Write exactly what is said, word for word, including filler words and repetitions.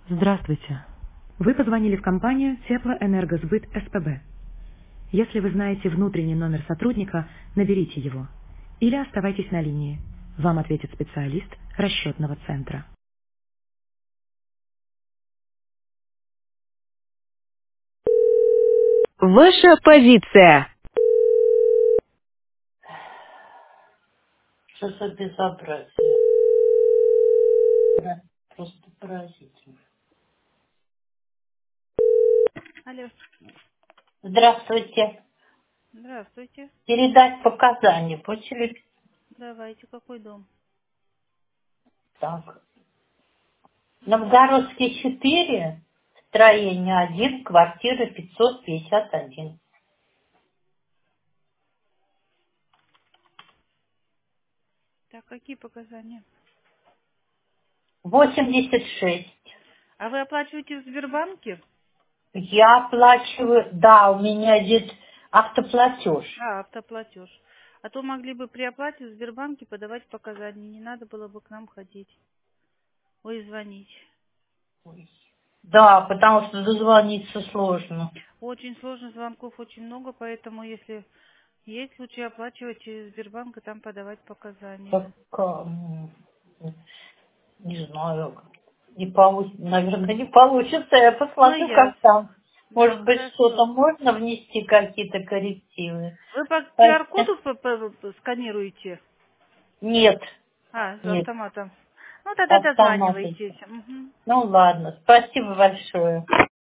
Здравствуйте. Вы позвонили в компанию Теплоэнергосбыт СПБ. Если вы знаете внутренний номер сотрудника, наберите его. Или оставайтесь на линии. Вам ответит специалист расчетного центра. Ваша позиция. Что за безобразие? Да, просто поразительно. Алло, Здравствуйте. здравствуйте. Передать показания по телефону. Давайте, какой дом? Так. Новгородский четыре, строение один, квартира пятьсот пятьдесят один. Так, какие показания? восемьдесят шесть. А вы оплачиваете в Сбербанке? Я оплачиваю, да, у меня идет автоплатеж. А, автоплатеж. А то могли бы при оплате в Сбербанке подавать показания. Не надо было бы к нам ходить. Ой, звонить. Ой. Да, потому что дозвониться сложно. Очень сложно, звонков очень много, поэтому если есть, лучше оплачивать через Сбербанк и там подавать показания. Так, м, не знаю, не получится, наверное, не получится. Я Ну, посмотрю, как ясно. там. Да, Может быть, что-то хорошо. можно внести, какие-то коррективы. Вы по Спасибо. Q R-коду п- п- п- сканируете? Нет, А, с нет, автоматом. Ну, тогда автоматы. дозванивайтесь. Мгм. Ну ладно, спасибо большое.